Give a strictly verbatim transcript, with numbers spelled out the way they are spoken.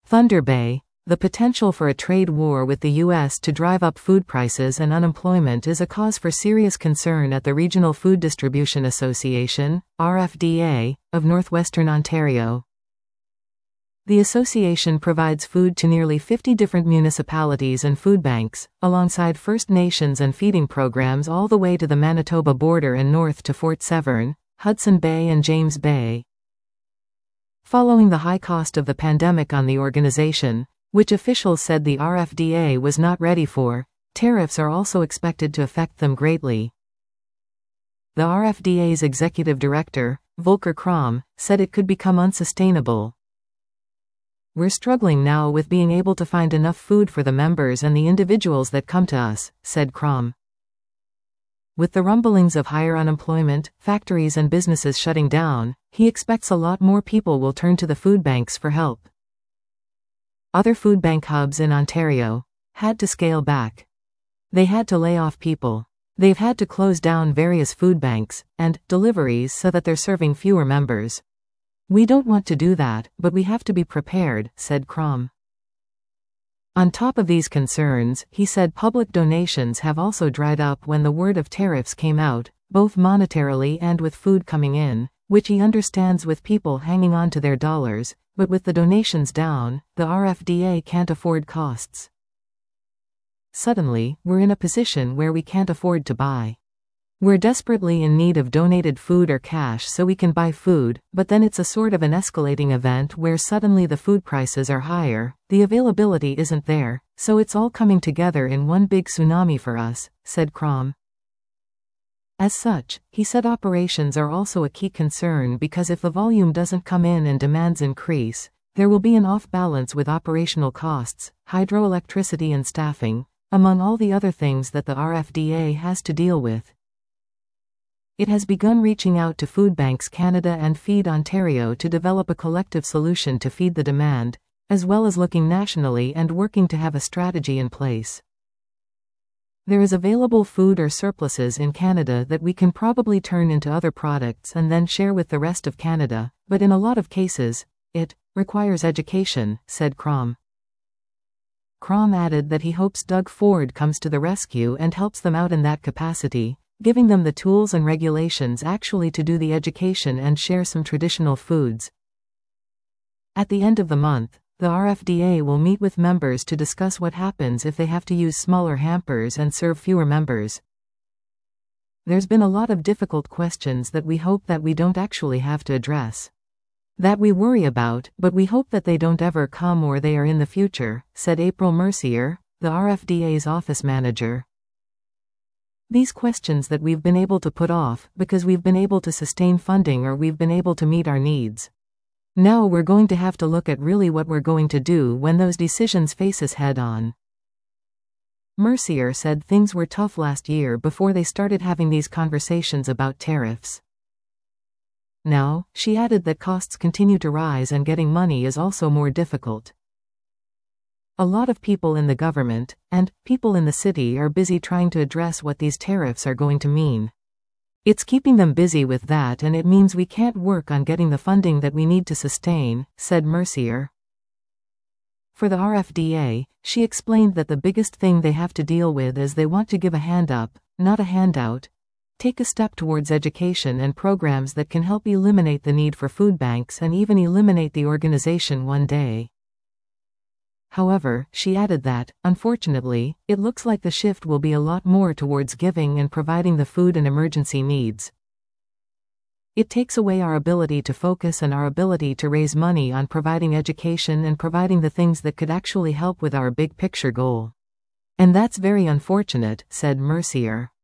Thunder Bay. The potential for a trade war with the U S to drive up food prices and unemployment is a cause for serious concern at the Regional Food Distribution Association, R F D A, of Northwestern Ontario. The association provides food to nearly fifty different municipalities and food banks, alongside First Nations and feeding programs all the way to the Manitoba border and north to Fort Severn, Hudson Bay and James Bay. Following the high cost of the pandemic on the organization, which officials said the R F D A was not ready for, tariffs are also expected to affect them greatly. The R F D A's executive director, Volker Krom, said it could become unsustainable. "We're struggling now with being able to find enough food for the members and the individuals that come to us," said Krom. With the rumblings of higher unemployment, factories and businesses shutting down, he expects a lot more people will turn to the food banks for help. Other food bank hubs in Ontario had to scale back. They had to lay off people. They've had to close down various food banks and deliveries so that they're serving fewer members. "We don't want to do that, but we have to be prepared," said Krom. On top of these concerns, he said public donations have also dried up when the word of tariffs came out, both monetarily and with food coming in, which he understands with people hanging on to their dollars, but with the donations down, the R F D A can't afford costs. "Suddenly, we're in a position where we can't afford to buy. We're desperately in need of donated food or cash so we can buy food, but then it's a sort of an escalating event where suddenly the food prices are higher, the availability isn't there, so it's all coming together in one big tsunami for us," said Krom. As such, he said operations are also a key concern because if the volume doesn't come in and demands increase, there will be an off-balance with operational costs, hydroelectricity and staffing, among all the other things that the R F D A has to deal with. It has begun reaching out to Food Banks Canada and Feed Ontario to develop a collective solution to feed the demand, as well as looking nationally and working to have a strategy in place. There is available food or surpluses in Canada that we can probably turn into other products and then share with the rest of Canada, but in a lot of cases, it requires education, said Krom. Krom added that he hopes Doug Ford comes to the rescue and helps them out in that capacity, giving them the tools and regulations actually to do the education and share some traditional foods. At the end of the month, the R F D A will meet with members to discuss what happens if they have to use smaller hampers and serve fewer members. There's been a lot of difficult questions that we hope that we don't actually have to address. That we worry about, but we hope that they don't ever come or they are in the future, said April Mercier, the R F D A's office manager. These questions that we've been able to put off because we've been able to sustain funding or we've been able to meet our needs. Now we're going to have to look at really what we're going to do when those decisions face us head on. Mercier said things were tough last year before they started having these conversations about tariffs. Now, she added that costs continue to rise and getting money is also more difficult. A lot of people in the government, and people in the city are busy trying to address what these tariffs are going to mean. It's keeping them busy with that and it means we can't work on getting the funding that we need to sustain, said Mercier. For the R F D A, she explained that the biggest thing they have to deal with is they want to give a hand up, not a handout, take a step towards education and programs that can help eliminate the need for food banks and even eliminate the organization one day. However, she added that, unfortunately, it looks like the shift will be a lot more towards giving and providing the food and emergency needs. It takes away our ability to focus and our ability to raise money on providing education and providing the things that could actually help with our big picture goal. And that's very unfortunate, said Mercier.